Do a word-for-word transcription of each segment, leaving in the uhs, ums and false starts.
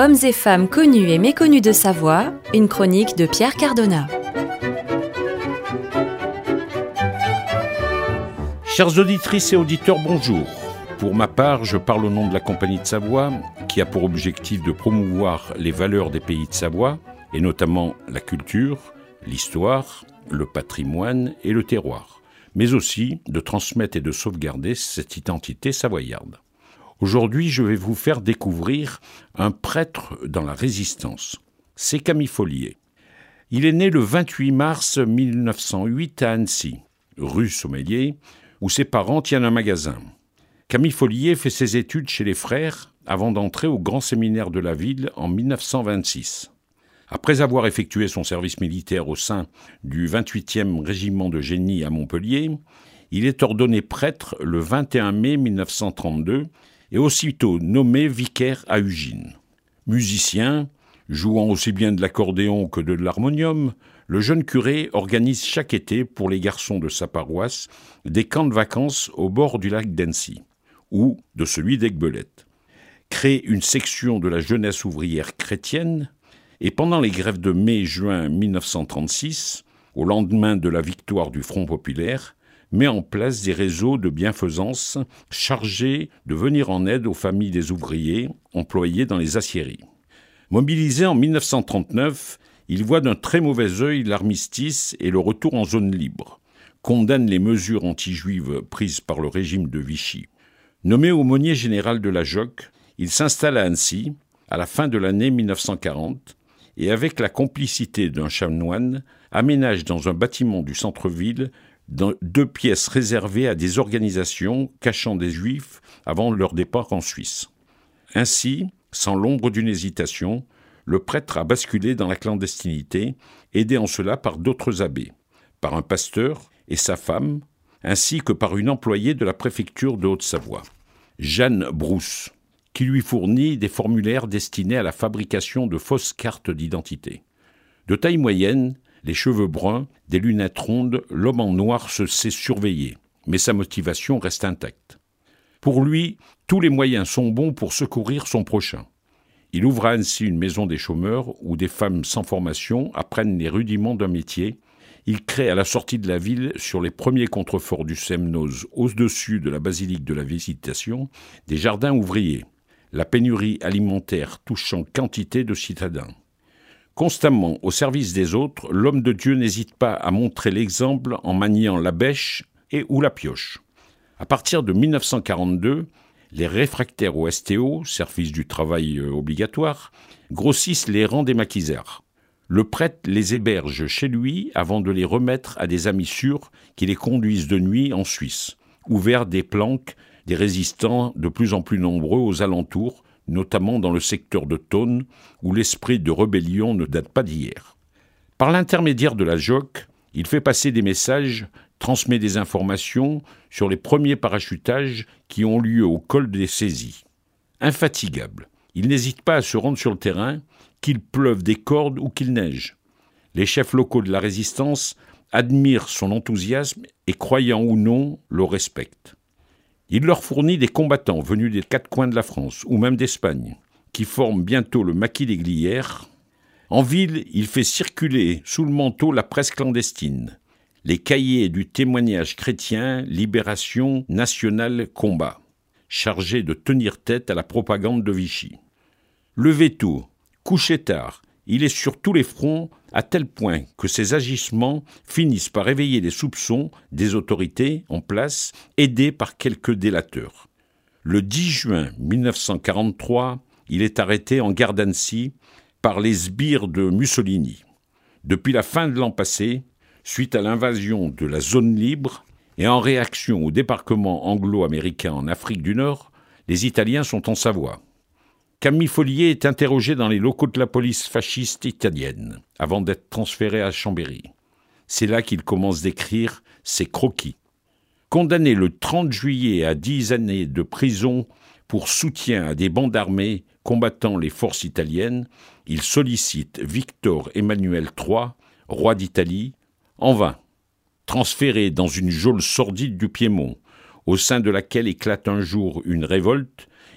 Hommes et femmes connus et méconnus de Savoie, une chronique de Pierre Cardona. Chères auditrices et auditeurs, bonjour. Pour ma part, je parle au nom de la Compagnie de Savoie, qui a pour objectif de promouvoir les valeurs des pays de Savoie, et notamment la culture, l'histoire, le patrimoine et le terroir, mais aussi de transmettre et de sauvegarder cette identité savoyarde. Aujourd'hui, je vais vous faire découvrir un prêtre dans la Résistance. C'est Camille Folliet. Il est né le vingt-huit mars mille neuf cent huit à Annecy, rue Sommelier, où ses parents tiennent un magasin. Camille Folliet fait ses études chez les frères avant d'entrer au grand séminaire de la ville en mille neuf cent vingt-six. Après avoir effectué son service militaire au sein du vingt-huitième régiment de génie à Montpellier, il est ordonné prêtre le vingt et un mai mille neuf cent trente-deux et aussitôt nommé vicaire à Ugine. Musicien, jouant aussi bien de l'accordéon que de l'harmonium, le jeune curé organise chaque été pour les garçons de sa paroisse des camps de vacances au bord du lac d'Annecy, ou de celui d'Aiguebelette. Crée une section de la jeunesse ouvrière chrétienne, et pendant les grèves de mai et juin mille neuf cent trente-six, au lendemain de la victoire du Front populaire, met en place des réseaux de bienfaisance chargés de venir en aide aux familles des ouvriers employés dans les aciéries. Mobilisé en mille neuf cent trente-neuf, il voit d'un très mauvais œil l'armistice et le retour en zone libre, condamne les mesures anti-juives prises par le régime de Vichy. Nommé aumônier général de la J O C, il s'installe à Annecy à la fin de l'année mille neuf cent quarante et avec la complicité d'un chanoine, aménage dans un bâtiment du centre-ville dans deux pièces réservées à des organisations cachant des Juifs avant leur départ en Suisse. Ainsi, sans l'ombre d'une hésitation, le prêtre a basculé dans la clandestinité, aidé en cela par d'autres abbés, par un pasteur et sa femme, ainsi que par une employée de la préfecture de Haute-Savoie, Jeanne Brousse, qui lui fournit des formulaires destinés à la fabrication de fausses cartes d'identité. De taille moyenne, les cheveux bruns, des lunettes rondes, l'homme en noir se sait surveiller, mais sa motivation reste intacte. Pour lui, tous les moyens sont bons pour secourir son prochain. Il ouvre à Annecy une maison des chômeurs où des femmes sans formation apprennent les rudiments d'un métier. Il crée à la sortie de la ville, sur les premiers contreforts du Semnoz, au-dessus de la basilique de la Visitation, des jardins ouvriers, la pénurie alimentaire touchant quantité de citadins. Constamment au service des autres, l'homme de Dieu n'hésite pas à montrer l'exemple en maniant la bêche et ou la pioche. À partir de mille neuf cent quarante-deux, les réfractaires au S T O, service du travail obligatoire, grossissent les rangs des maquisards. Le prêtre les héberge chez lui avant de les remettre à des amis sûrs qui les conduisent de nuit en Suisse, ou vers des planques des résistants de plus en plus nombreux aux alentours, notamment dans le secteur de Thônes, où l'esprit de rébellion ne date pas d'hier. Par l'intermédiaire de la J O C, il fait passer des messages, transmet des informations sur les premiers parachutages qui ont lieu au col des saisies. Infatigable, il n'hésite pas à se rendre sur le terrain, qu'il pleuve des cordes ou qu'il neige. Les chefs locaux de la résistance admirent son enthousiasme et, croyant ou non, le respectent. Il leur fournit des combattants venus des quatre coins de la France, ou même d'Espagne, qui forment bientôt le maquis des Glières. En ville, il fait circuler sous le manteau la presse clandestine, les cahiers du témoignage chrétien Libération nationale combat, chargés de tenir tête à la propagande de Vichy. Levé tôt, couché tard, il est sur tous les fronts à tel point que ses agissements finissent par éveiller les soupçons des autorités en place, aidées par quelques délateurs. Le dix juin mille neuf cent quarante-trois, il est arrêté en gare d'Annecy par les sbires de Mussolini. Depuis la fin de l'an passé, suite à l'invasion de la zone libre et en réaction au débarquement anglo-américain en Afrique du Nord, les Italiens sont en Savoie. Camille Folliet est interrogé dans les locaux de la police fasciste italienne, avant d'être transféré à Chambéry. C'est là qu'il commence d'écrire ses croquis. Condamné le trente juillet à dix années de prison pour soutien à des bandes armées combattant les forces italiennes, il sollicite Victor Emmanuel trois, roi d'Italie, en vain. Transféré dans une geôle sordide du Piémont, au sein de laquelle éclate un jour une révolte,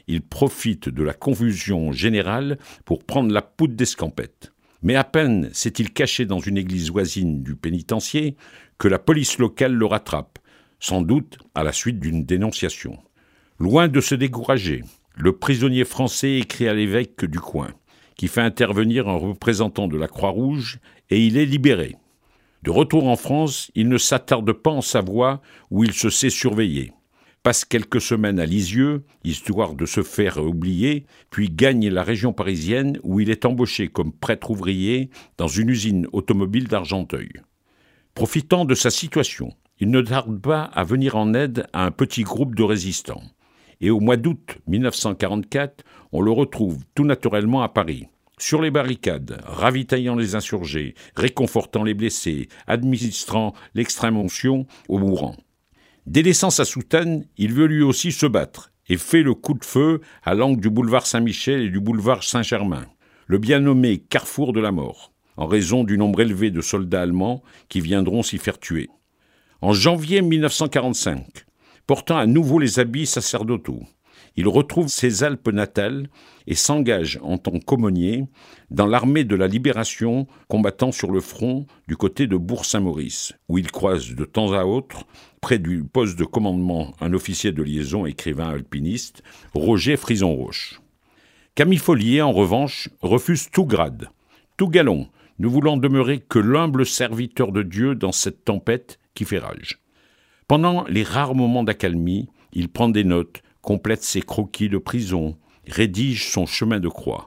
il profite de la confusion générale pour prendre la poudre d'escampette. Mais à peine s'est-il caché dans une église voisine du pénitencier que la police locale le rattrape, sans doute à la suite d'une dénonciation. Loin de se décourager, le prisonnier français écrit à l'évêque du coin, qui fait intervenir un représentant de la Croix-Rouge, et il est libéré. De retour en France, il ne s'attarde pas en Savoie, où il se sait surveillé. Passe quelques semaines à Lisieux, histoire de se faire oublier, puis gagne la région parisienne, où il est embauché comme prêtre ouvrier dans une usine automobile d'Argenteuil. Profitant de sa situation, il ne tarde pas à venir en aide à un petit groupe de résistants. Et au mois d'août mille neuf cent quarante-quatre, on le retrouve tout naturellement à Paris, sur les barricades, ravitaillant les insurgés, réconfortant les blessés, administrant l'extrême-onction aux mourants. Délaissant sa soutane, il veut lui aussi se battre et fait le coup de feu à l'angle du boulevard Saint-Michel et du boulevard Saint-Germain, le bien nommé carrefour de la mort, en raison du nombre élevé de soldats allemands qui viendront s'y faire tuer. En janvier mille neuf cent quarante-cinq, portant à nouveau les habits sacerdotaux, il retrouve ses Alpes natales et s'engage en tant qu'aumônier dans l'armée de la Libération, combattant sur le front du côté de Bourg-Saint-Maurice, où il croise de temps à autre, près du poste de commandement, un officier de liaison, écrivain alpiniste, Roger Frison-Roche. Camille Folliet, en revanche, refuse tout grade, tout galon, ne voulant demeurer que l'humble serviteur de Dieu dans cette tempête qui fait rage. Pendant les rares moments d'accalmie, il prend des notes, complète ses croquis de prison, rédige son chemin de croix.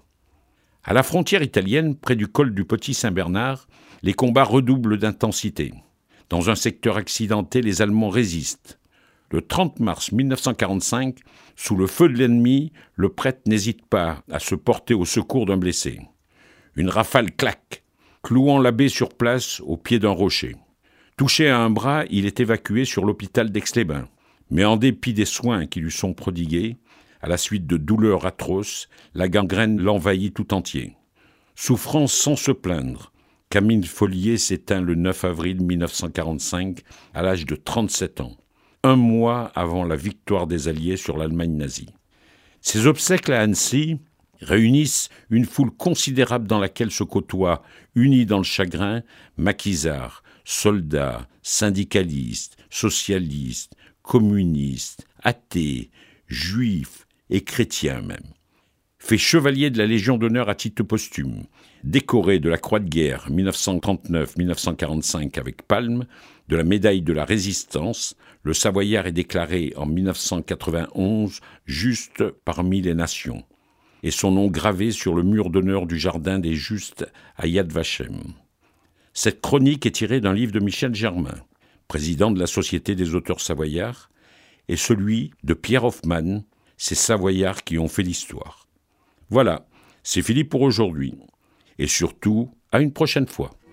À la frontière italienne, près du col du Petit Saint-Bernard, les combats redoublent d'intensité. Dans un secteur accidenté, les Allemands résistent. Le trente mars mille neuf cent quarante-cinq, sous le feu de l'ennemi, le prêtre n'hésite pas à se porter au secours d'un blessé. Une rafale claque, clouant l'abbé sur place au pied d'un rocher. Touché à un bras, il est évacué sur l'hôpital d'Aix-les-Bains. Mais en dépit des soins qui lui sont prodigués, à la suite de douleurs atroces, la gangrène l'envahit tout entier. Souffrant sans se plaindre, Camille Folliet s'éteint le neuf avril mille neuf cent quarante-cinq à l'âge de trente-sept ans, un mois avant la victoire des Alliés sur l'Allemagne nazie. Ses obsèques à Annecy réunissent une foule considérable dans laquelle se côtoient, unis dans le chagrin, maquisards, soldats, syndicalistes, socialistes, communistes, athées, juifs et chrétiens même. Fait chevalier de la Légion d'honneur à titre posthume, décoré de la Croix de guerre mille neuf cent trente-neuf mille neuf cent quarante-cinq avec palme, de la médaille de la Résistance, le Savoyard est déclaré en mille neuf cent quatre-vingt-onze juste parmi les nations, et son nom gravé sur le mur d'honneur du Jardin des Justes à Yad Vashem. Cette chronique est tirée d'un livre de Michel Germain, président de la Société des auteurs savoyards, et celui de Pierre Hoffmann, ces Savoyards qui ont fait l'histoire. Voilà, c'est fini pour aujourd'hui. Et surtout, à une prochaine fois.